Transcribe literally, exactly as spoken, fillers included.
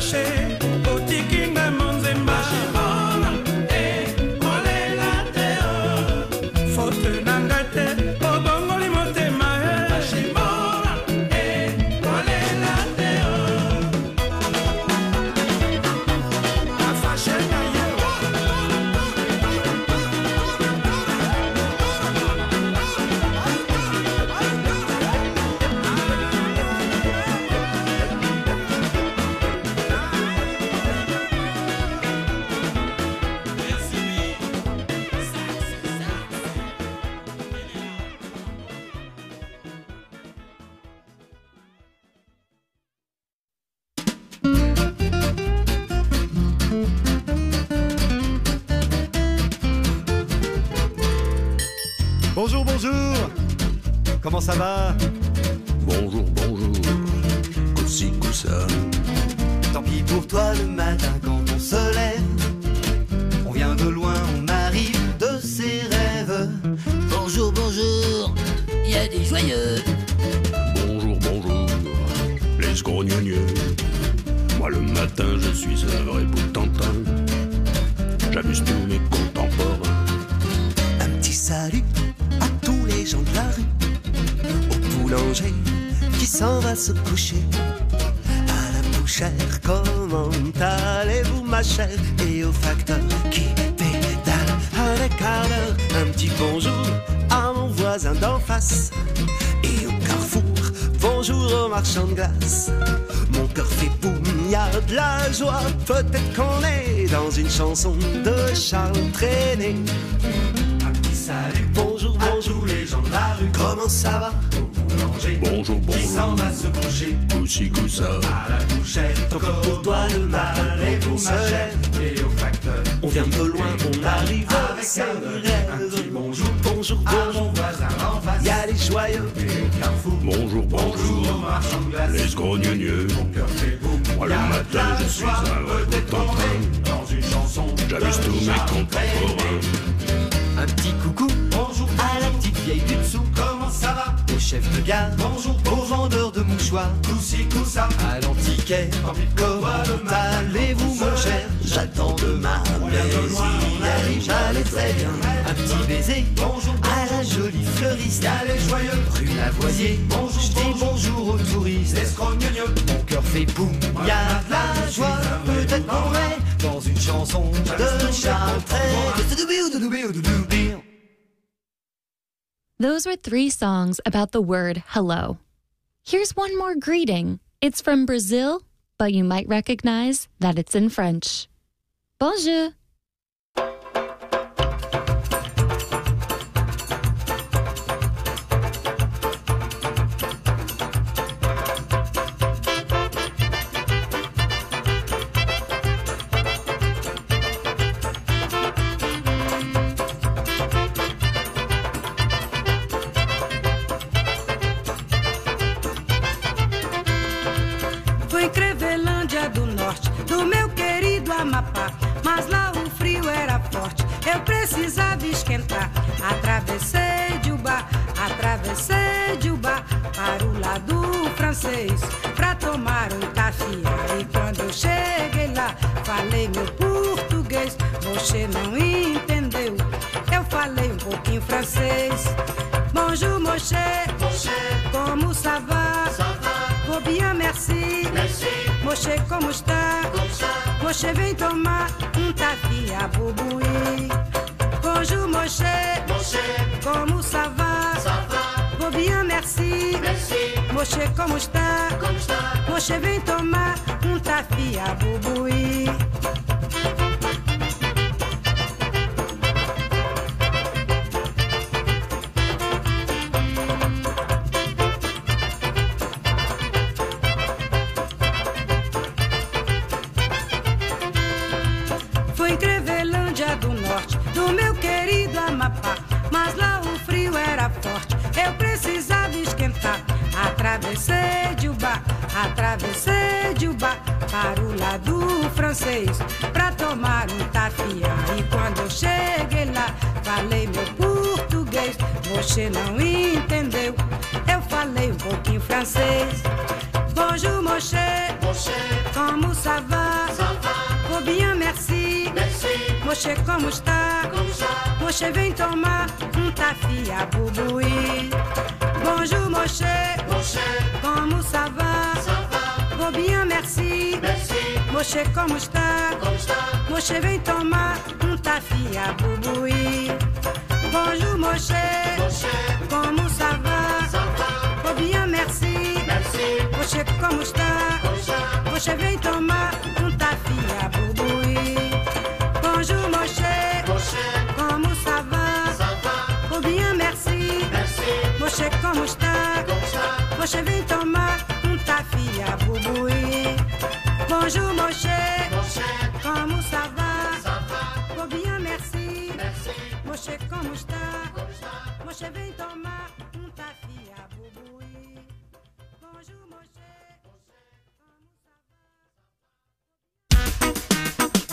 fâché, otiki nga monzemba. Faute nanga te, obongoli motema. Bonjour, bonjour. Comment ça va? Bonjour, bonjour. Coussi, coussa. Tant pis pour toi le matin quand on se lève. On vient de loin, on arrive de ses rêves. Bonjour, bonjour, il y a des joyeux. Bonjour, bonjour, les grognonieux. Moi le matin je suis un vrai boutantin. J'amuse tous mes contemporains. Un petit salut à tous les gens de la rue. Au boulanger qui s'en va se coucher. À la bouchère, comment allez-vous ma chère? Et au facteur qui pédale à la quart d'heure. Un petit bonjour à mon voisin d'en face. Et au carrefour, bonjour au marchand de glace. Mon cœur fait boum, y a de la joie. Peut-être qu'on est dans une chanson de Charles Trenet. Un petit salut, bonjour, bonjour, tous les gens de la rue. Comment ça va? Au boulanger, bonjour, bonjour, qui s'en va se coucher. Coussi, coussa. À la bouchère, encore pour toi le mal et vous ma chère. Et au facteur, on vient de loin, on arrive avec un rêve. Un petit bonjour, bonjour, bonjour, mon voisin en face. Y a les joyeux et au carrefour. Bonjour, bonjour, les grognonieux. Moi le matin je suis un vrai boutantin. J'amuse tous mes contemporains. Un petit coucou, bonjour à la petite vieille du dessous. Comment ça va? Au chef de gare, bonjour au vendeur de mouchoirs. Coussi, coussa, à l'antiquaire. Comment allez-vous mon cher? J'attends de ma maisie, j'allais très bien. Un petit baiser, bonjour à la jolie fleuriste. Allez joyeux, rue Lavoisier, bonjour, je dis bonjour aux touristes. Mon cœur fait boum, y'a de la joie. Peut-être qu'on est dans une chanson de Charles Trenet. Those were three songs about the word hello. Here's one more greeting. It's from Brazil, but you might recognize that it's in French. Bonjour. Fui em Crevelândia do Norte, do meu querido Amapá, mas lá o frio era forte, eu precisava esquentar. Atravessei de Ubá, atravessei de Ubá para o lado francês, pra tomar um café. E quando eu cheguei lá, falei meu português, você não entendeu, eu falei um pouquinho francês. Bonjour, Moché, como ça va? Vou bien, merci. Merci. Moché, como está? Moché, vem tomar um café a bubuí. Bonjour, Moché. Como ça va? Vou bien, merci. Merci. Moché, como está? Moché, vem tomar um café a bubuí. Fui em Crevelândia do Norte, do meu querido Amapá, mas lá o frio era forte, eu precisava esquentar. Atravessei de Ubá, atravessei de Ubá para o lado francês, pra tomar um tafia. E quando eu cheguei lá, falei meu português, você não entendeu, eu falei um pouquinho francês. Bonjour, Moché, como ça va? Moshe, como está? Como está? Moshe, vem tomar um tafia bubuí. Bonjour, Moshe. Moshe, Como ça va? ça va? Vou bien, merci. Merci. Moshe, como está? Como está? Moshe, vem tomar um tafia bubuí. Bonjour, Moshe. Moshe, Como ça va? ça va? Vou bien, merci. Merci. Moshe, como está? Como está? Moshe, vem tomar um tafia bubuí. Bonjour, Moshe. Moshe, Como ça va? ça va? Vou bien, merci. Merci. Moshe, como está? Como está? Moshe, vem tomar um tafia bubuí. Bonjour, Moshe.